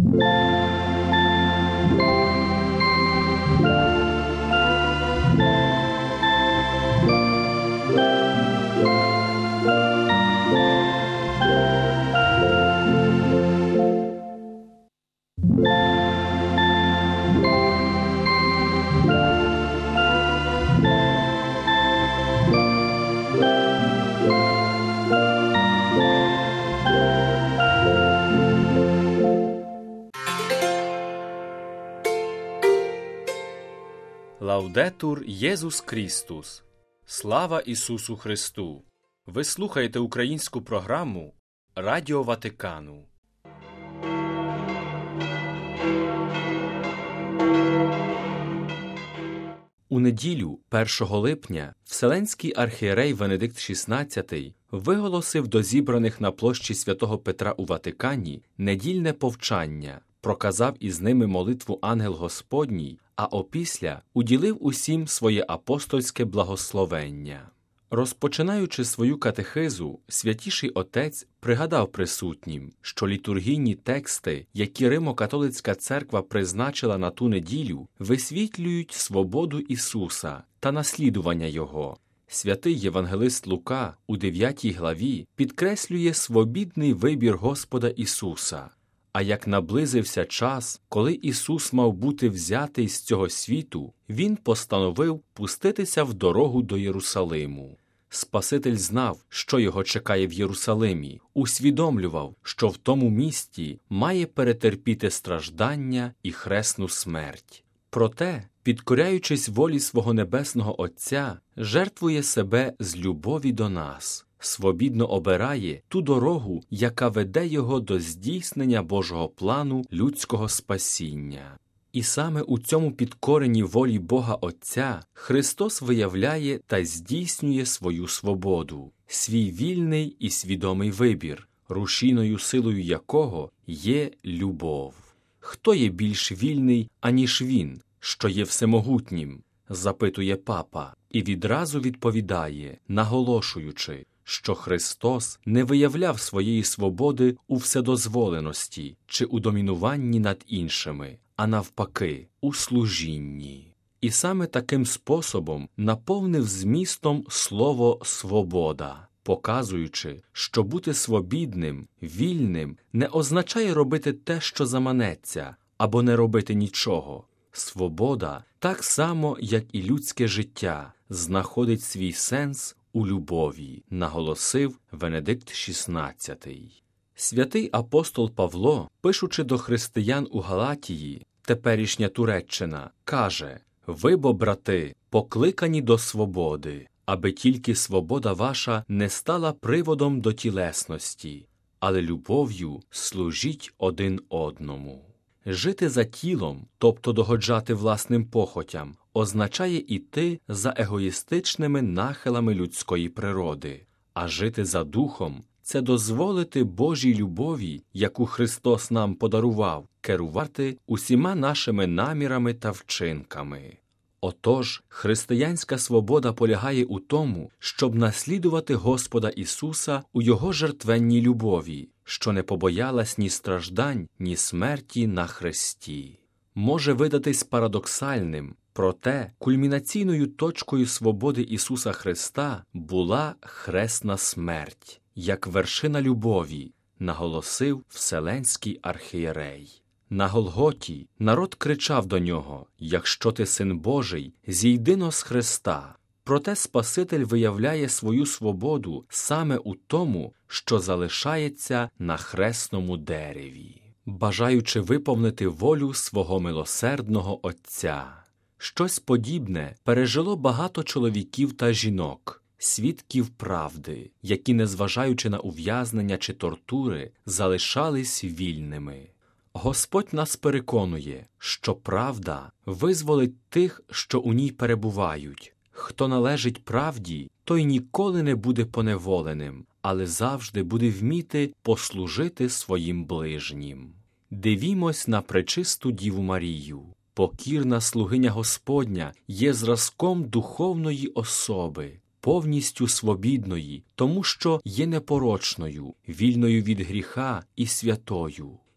Лаудетур Єсус Крістус! Слава Ісусу Христу! Ви слухаєте українську програму Радіо Ватикану. У неділю, 1 липня, Вселенський архієрей Венедикт XVI виголосив до зібраних на площі Святого Петра у Ватикані недільне повчання, проказав із ними молитву Ангел Господній, а опісля уділив усім своє апостольське благословення. Розпочинаючи свою катехизу, Святіший Отець пригадав присутнім, що літургійні тексти, які Римо-католицька церква призначила на ту неділю, висвітлюють свободу Ісуса та наслідування Його. Святий євангелист Лука у 9 главі підкреслює свобідний вибір Господа Ісуса. А як наблизився час, коли Ісус мав бути взятий з цього світу, Він постановив пуститися в дорогу до Єрусалиму. Спаситель знав, що його чекає в Єрусалимі, усвідомлював, що в тому місті має перетерпіти страждання і хресну смерть. Проте, підкоряючись волі свого Небесного Отця, жертвує себе з любові до нас, свобідно обирає ту дорогу, яка веде його до здійснення Божого плану людського спасіння. І саме у цьому підкоренні волі Бога Отця Христос виявляє та здійснює свою свободу, свій вільний і свідомий вибір, рушійною силою якого є любов. Хто є більш вільний, аніж Він, що є всемогутнім? Запитує папа, і відразу відповідає, наголошуючи, що Христос не виявляв своєї свободи у вседозволеності чи у домінуванні над іншими, а навпаки, у служінні. І саме таким способом наповнив змістом слово «свобода», показуючи, що бути свобідним, вільним не означає робити те, що заманеться, або не робити нічого. Свобода, так само, як і людське життя, знаходить свій сенс у любові, наголосив Венедикт XVI. Святий апостол Павло, пишучи до християн у Галатії, теперішня Туреччина, каже: «Ви бо, брати, покликані до свободи, аби тільки свобода ваша не стала приводом до тілесності, але любов'ю служіть один одному». Жити за тілом, тобто догоджати власним похотям, означає іти за егоїстичними нахилами людської природи, а жити за духом – це дозволити Божій любові, яку Христос нам подарував, керувати усіма нашими намірами та вчинками. Отож, християнська свобода полягає у тому, щоб наслідувати Господа Ісуса у Його жертвенній любові, що не побоялась ні страждань, ні смерті на хресті. Може видатись парадоксальним, проте кульмінаційною точкою свободи Ісуса Христа була хресна смерть, як вершина любові, наголосив Вселенський архієрей. На Голготі народ кричав до нього: «Якщо ти Син Божий, зійди-но з хреста». Проте Спаситель виявляє свою свободу саме у тому, що залишається на хресному дереві, бажаючи виповнити волю свого милосердного Отця. Щось подібне пережило багато чоловіків та жінок, свідків правди, які, незважаючи на ув'язнення чи тортури, залишались вільними. Господь нас переконує, що правда визволить тих, що у ній перебувають. Хто належить правді, той ніколи не буде поневоленим, але завжди буде вміти послужити своїм ближнім. Дивімось на пречисту Діву Марію. Покірна слугиня Господня є зразком духовної особи, повністю свобідної, тому що є непорочною, вільною від гріха і святою.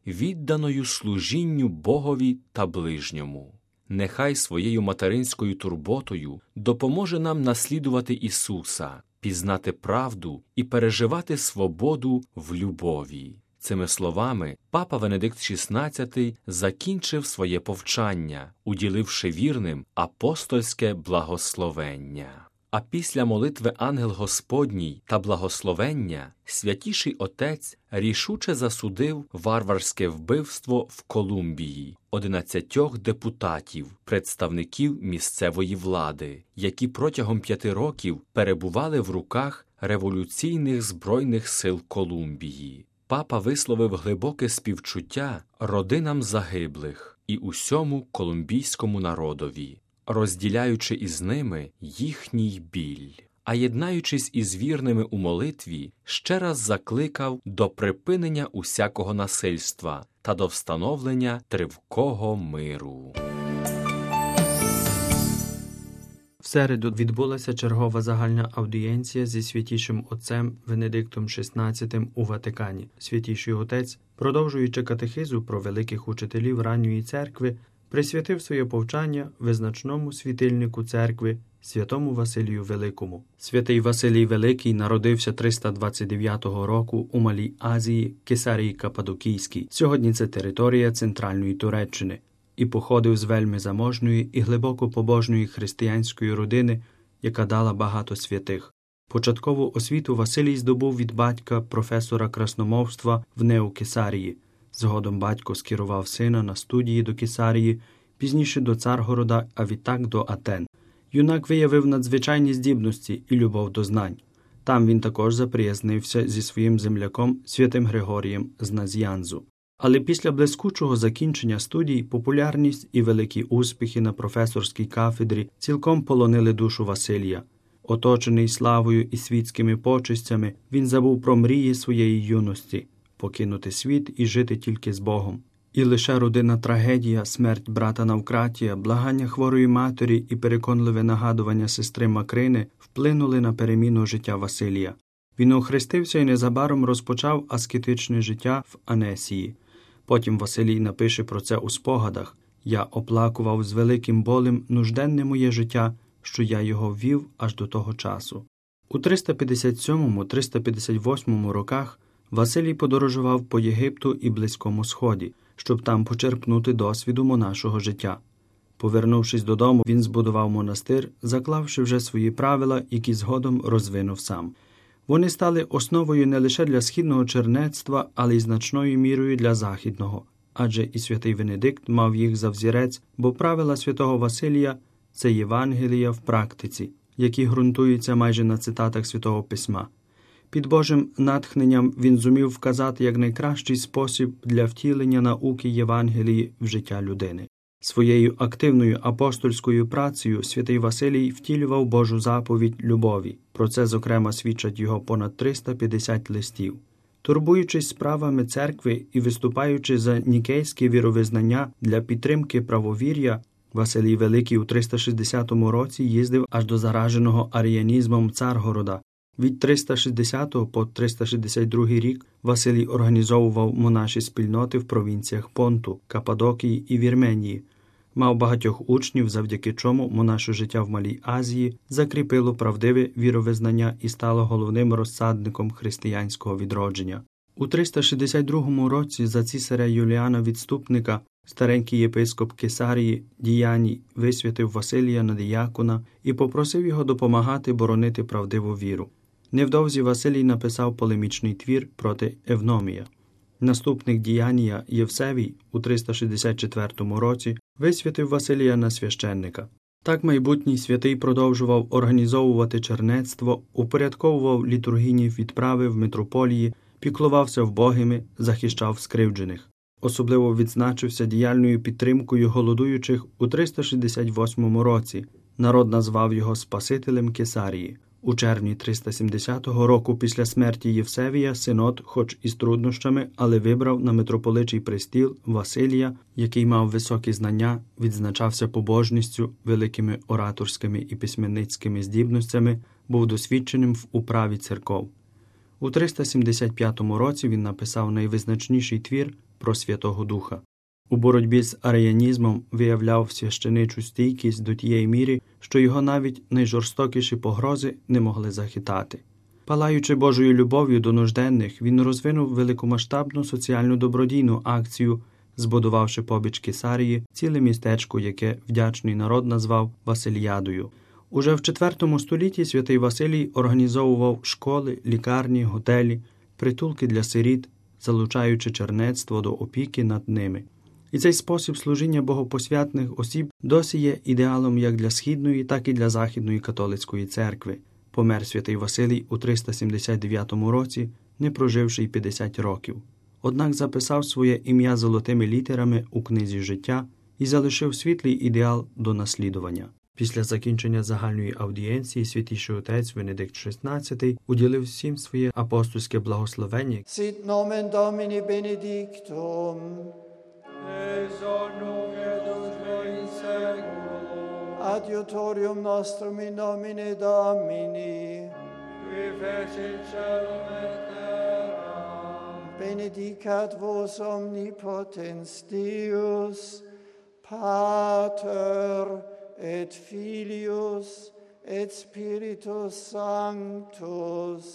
відданою служінню Богові та ближньому. Нехай своєю материнською турботою допоможе нам наслідувати Ісуса, пізнати правду і переживати свободу в любові. Цими словами папа Венедикт XVI закінчив своє повчання, уділивши вірним апостольське благословення. А після молитви «Ангел Господній» та благословення Святіший Отець рішуче засудив варварське вбивство в Колумбії 11 депутатів, представників місцевої влади, які протягом 5 років перебували в руках революційних збройних сил Колумбії. Папа висловив глибоке співчуття родинам загиблих і усьому колумбійському народові, розділяючи із ними їхній біль. А єднаючись із вірними у молитві, ще раз закликав до припинення усякого насильства та до встановлення тривкого миру. В середу відбулася чергова загальна аудієнція зі Святішим Отцем Венедиктом XVI у Ватикані. Святіший Отець, продовжуючи катехизу про великих учителів ранньої церкви, присвятив своє повчання визначному світильнику церкви святому Василію Великому. Святий Василій Великий народився 329 року у Малій Азії, Кесарії Каппадокійській. Сьогодні це територія центральної Туреччини. І походив з вельми заможної і глибоко побожної християнської родини, яка дала багато святих. Початкову освіту Василій здобув від батька професора красномовства в Неокесарії. Згодом батько скерував сина на студії до Кесарії, пізніше до Царгорода, а відтак до Атен. Юнак виявив надзвичайні здібності і любов до знань. Там він також заприязнився зі своїм земляком святим Григорієм з Наз'янзу. Але після блискучого закінчення студій популярність і великі успіхи на професорській кафедрі цілком полонили душу Василія. Оточений славою і світськими почестями, він забув про мрії своєї юності – покинути світ і жити тільки з Богом. І лише родинна трагедія, смерть брата Навкратія, благання хворої матері і переконливе нагадування сестри Макрини вплинули на переміну життя Василія. Він охрестився і незабаром розпочав аскетичне життя в Анесії. Потім Василій напише про це у спогадах: «Я оплакував з великим болем нужденне моє життя, що я його вів аж до того часу». У 357-358 роках Василій подорожував по Єгипту і Близькому Сході, щоб там почерпнути досвіду монашого життя. Повернувшись додому, він збудував монастир, заклавши вже свої правила, які згодом розвинув сам. Вони стали основою не лише для східного чернецтва, але й значною мірою для західного, адже і святий Венедикт мав їх за взірець, бо правила святого Василія – це Євангелія в практиці, які ґрунтуються майже на цитатах Святого Письма. Під Божим натхненням він зумів вказати як найкращий спосіб для втілення науки Євангелії в життя людини. Своєю активною апостольською працею святий Василій втілював Божу заповідь любові. Про це, зокрема, свідчать його понад 350 листів. Турбуючись справами церкви і виступаючи за нікейське віровизнання для підтримки правовір'я, Василій Великий у 360 році їздив аж до зараженого аріанізмом Царгорода. Від 360 по 362 рік Василій організовував монаші спільноти в провінціях Понту, Каппадокії і Вірменії. Мав багатьох учнів, завдяки чому монаше життя в Малій Азії закріпило правдиве віровизнання і стало головним розсадником християнського відродження. У 362 році за цісаря Юліана Відступника старенький єпископ Кесарії Діяній висвятив Василія на діякона і попросив його допомагати боронити правдиву віру. Невдовзі Василій написав полемічний твір проти Евномія. Наступник Діянія Євсевій у 364 році висвятив Василія на священника. Так майбутній святий продовжував організовувати чернецтво, упорядковував літургійні відправи в митрополії, піклувався вбогими, захищав скривджених. Особливо відзначився діяльною підтримкою голодуючих у 368 році. Народ назвав його Спасителем Кесарії. У червні 370 року після смерті Євсевія синод, хоч і з труднощами, але вибрав на митрополичий престіл Василія, який мав високі знання, відзначався побожністю, великими ораторськими і письменницькими здібностями, був досвідченим в управі церков. У 375 році він написав найвизначніший твір про Святого Духа. У боротьбі з аріанізмом виявляв священичу стійкість до тієї міри, що його навіть найжорстокіші погрози не могли захитати. Палаючи Божою любов'ю до нужденних, він розвинув великомасштабну соціальну добродійну акцію, збудувавши побіч Кесарії ціле містечко, яке вдячний народ назвав Василіадою. Уже в IV столітті святий Василій організовував школи, лікарні, готелі, притулки для сиріт, залучаючи чернецтво до опіки над ними. І цей спосіб служіння богопосвятних осіб досі є ідеалом як для Східної, так і для Західної католицької церкви. Помер святий Василій у 379 році, не проживши й 50 років. Однак записав своє ім'я золотими літерами у книзі життя і залишив світлий ідеал до наслідування. Після закінчення загальної аудієнції святіший отець Венедикт XVI уділив всім своє апостольське благословення. Sit nomen Domini benedictum. Es hoc nunc et usque in seculum. Adiutorium nostrum in nomine Domini. Qui fecit caelum et terram. Benedicat vos omnipotens Deus, Pater et Filius et Spiritus Sanctus.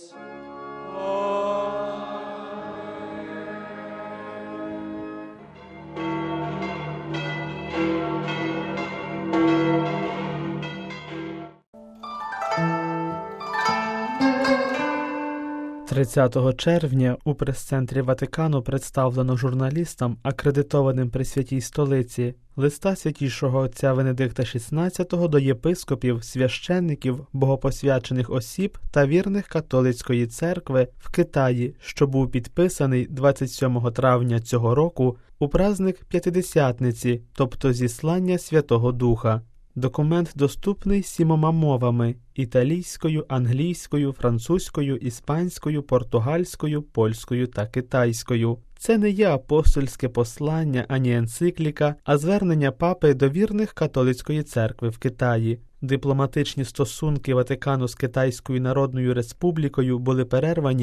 – 30 червня у прес-центрі Ватикану представлено журналістам, акредитованим при Святій Столиці, листа святішого отця Венедикта XVI до єпископів, священників, богопосвячених осіб та вірних католицької церкви в Китаї, що був підписаний 27 травня цього року у праздник П'ятидесятниці, тобто зіслання Святого Духа. Документ доступний 7 мовами – італійською, англійською, французькою, іспанською, португальською, польською та китайською. Це не є апостольське послання, ані енцикліка, а звернення папи до вірних католицької церкви в Китаї. Дипломатичні стосунки Ватикану з Китайською Народною Республікою були перервані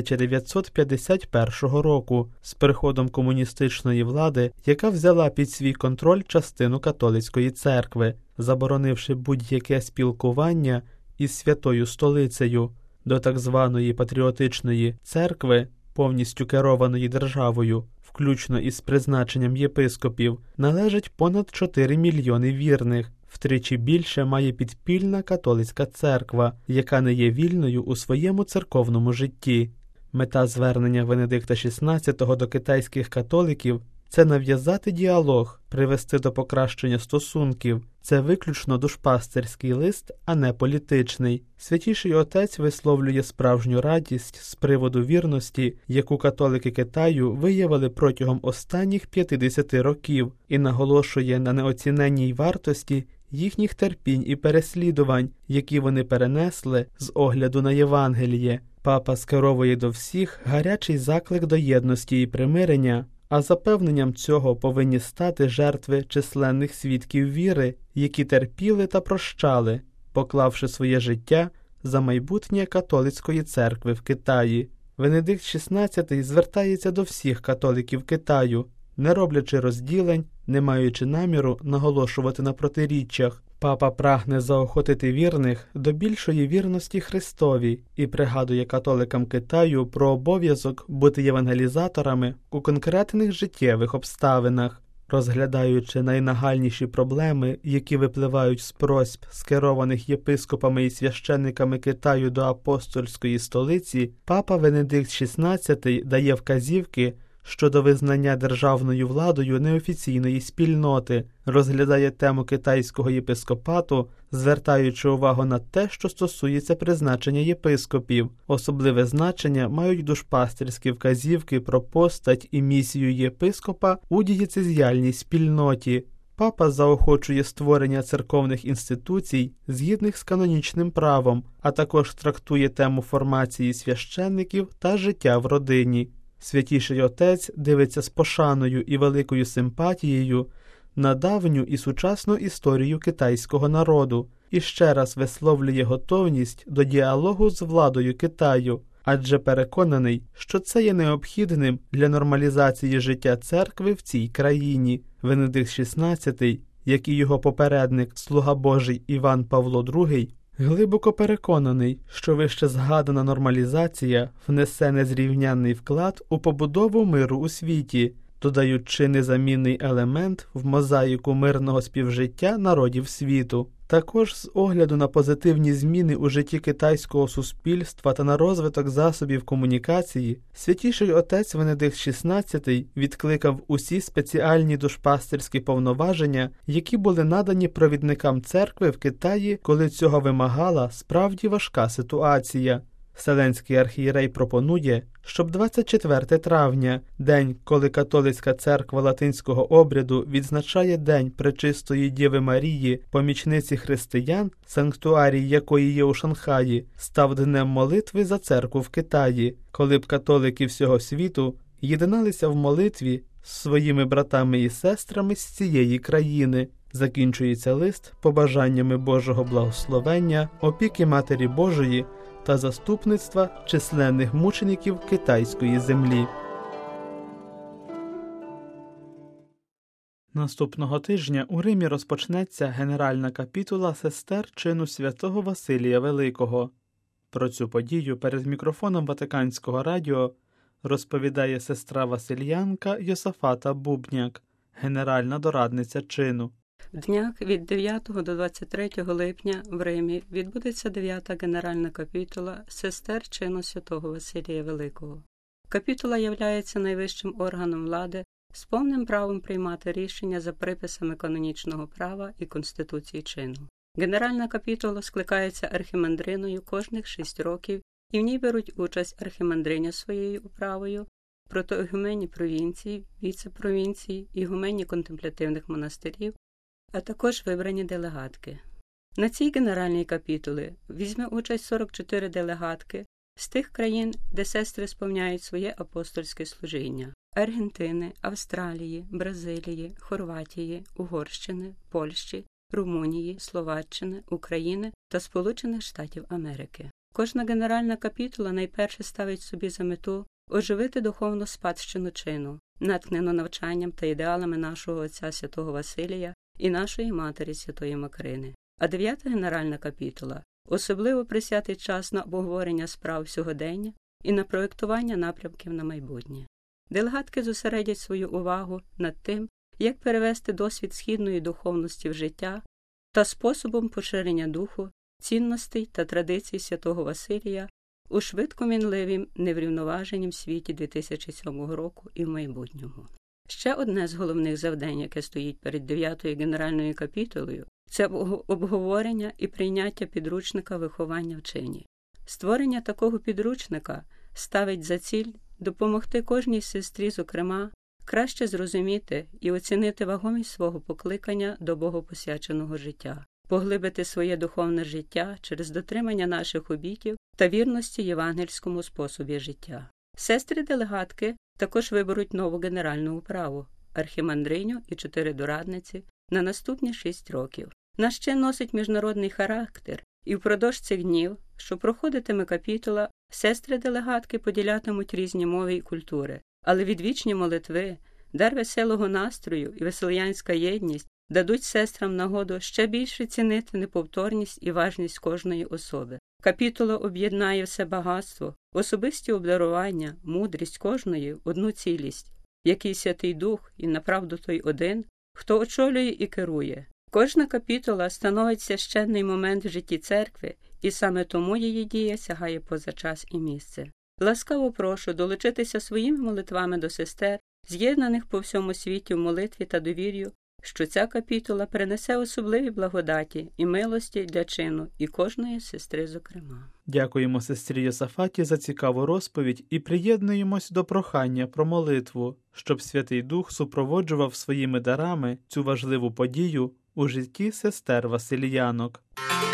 1951 року з приходом комуністичної влади, яка взяла під свій контроль частину католицької церкви, заборонивши будь-яке спілкування із Святою Столицею. До так званої патріотичної церкви, повністю керованої державою, включно із призначенням єпископів, належить понад 4 мільйони вірних. Втричі більше має підпільна католицька церква, яка не є вільною у своєму церковному житті. Мета звернення Венедикта XVI до китайських католиків – це нав'язати діалог, привести до покращення стосунків. Це виключно душпастерський лист, а не політичний. Святіший отець висловлює справжню радість з приводу вірності, яку католики Китаю виявили протягом останніх 50 років, і наголошує на неоціненній вартості їхніх терпінь і переслідувань, які вони перенесли з огляду на Євангеліє. Папа скеровує до всіх гарячий заклик до єдності і примирення, а запевненням цього повинні стати жертви численних свідків віри, які терпіли та прощали, поклавши своє життя за майбутнє католицької церкви в Китаї. Венедикт XVI звертається до всіх католиків Китаю, не роблячи розділень, не маючи наміру наголошувати на протиріччях. Папа прагне заохотити вірних до більшої вірності Христові і пригадує католикам Китаю про обов'язок бути євангелізаторами у конкретних життєвих обставинах. Розглядаючи найнагальніші проблеми, які випливають з просьб, скерованих єпископами і священниками Китаю до апостольської столиці, папа Венедикт XVI дає вказівки щодо визнання державною владою неофіційної спільноти, розглядає тему китайського єпископату, звертаючи увагу на те, що стосується призначення єпископів. Особливе значення мають душпастерські вказівки про постать і місію єпископа у дієцезіальній спільноті. Папа заохочує створення церковних інституцій, згідних з канонічним правом, а також трактує тему формації священників та життя в родині. Святіший отець дивиться з пошаною і великою симпатією на давню і сучасну історію китайського народу і ще раз висловлює готовність до діалогу з владою Китаю, адже переконаний, що це є необхідним для нормалізації життя церкви в цій країні. Венедикт XVI, як і його попередник, слуга Божий Іван Павло II, глибоко переконаний, що вище згадана нормалізація внесе незрівнянний вклад у побудову миру у світі, додаючи незамінний елемент в мозаїку мирного співжиття народів світу. Також з огляду на позитивні зміни у житті китайського суспільства та на розвиток засобів комунікації, Святіший Отець Венедикт XVI відкликав усі спеціальні душпастерські повноваження, які були надані провідникам церкви в Китаї, коли цього вимагала справді важка ситуація. Вселенський архієрей пропонує, щоб 24 травня, день, коли католицька церква латинського обряду відзначає День Пречистої Діви Марії, помічниці християн, санктуарій якої є у Шанхаї, став днем молитви за церкву в Китаї, коли б католики всього світу єдналися в молитві з своїми братами і сестрами з цієї країни. Закінчується лист побажаннями Божого благословення, опіки Матері Божої та заступництва численних мучеників китайської землі. Наступного тижня у Римі розпочнеться генеральна капітула сестер чину святого Василія Великого. Про цю подію перед мікрофоном Ватиканського радіо розповідає сестра Васильянка Йосафата Бубняк, генеральна дорадниця чину. В днях від 9 до 23 липня в Римі відбудеться 9-та генеральна капітула сестер чину святого Василія Великого. Капітула являється найвищим органом влади з повним правом приймати рішення за приписами канонічного права і Конституції чину. Генеральна капітула скликається архімандриною кожних 6 років, і в ній беруть участь архімандриня своєю управою, протоігумені провінцій, віце-провінцій, ігумені контемплятивних монастирів, а також вибрані делегатки. На цій генеральній капітулі візьме участь 44 делегатки з тих країн, де сестри сповняють своє апостольське служіння – Аргентини, Австралії, Бразилії, Хорватії, Угорщини, Польщі, Румунії, Словаччини, України та Сполучених Штатів Америки. Кожна генеральна капітула найперше ставить собі за мету оживити духовну спадщину чину, натхнену навчанням та ідеалами нашого отця святого Василія і нашої матері святої Макрини. А 9-та генеральна капітула особливо присвятить час на обговорення справ сьогодення і на проєктування напрямків на майбутнє. Делегатки зосередять свою увагу над тим, як перевести досвід східної духовності в життя та способом поширення духу, цінностей та традицій святого Василія у швидко мінливім, неврівноваженім світі 2007 року і в майбутньому. Ще одне з головних завдань, яке стоїть перед 9-ю генеральною капітулою, це обговорення і прийняття підручника виховання в чині. Створення такого підручника ставить за ціль допомогти кожній сестрі, зокрема, краще зрозуміти і оцінити вагомість свого покликання до богопосвяченого життя, поглибити своє духовне життя через дотримання наших обітів та вірності євангельському способі життя. Сестри-делегатки також виберуть нову генеральну управу – архімандриню і 4 дорадниці на наступні 6 років. Наш чин носить міжнародний характер, і впродовж цих днів, що проходитиме капітула, сестри-делегатки поділятимуть різні мови і культури, але відвічні молитви, дар веселого настрою і веселянська єдність дадуть сестрам нагоду ще більше цінити неповторність і важність кожної особи. Капітула об'єднає все багатство, особисті обдарування, мудрість кожної – одну цілість, який Святий Дух і направду той один, хто очолює і керує. Кожна капітула становить священний момент в житті церкви, і саме тому її дія сягає поза час і місце. Ласкаво прошу долучитися своїми молитвами до сестер, з'єднаних по всьому світі в молитві та довір'ю, що ця капітула принесе особливі благодаті і милості для чину і кожної сестри зокрема. Дякуємо сестрі Йосафаті за цікаву розповідь і приєднуємось до прохання про молитву, щоб Святий Дух супроводжував своїми дарами цю важливу подію у житті сестер Василіянок.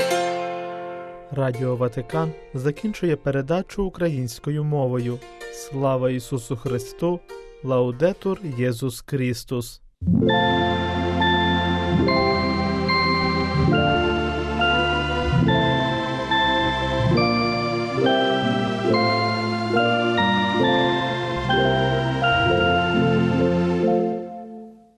Радіо Ватикан закінчує передачу українською мовою. Слава Ісусу Христу! Лаудетур Єсус Христос!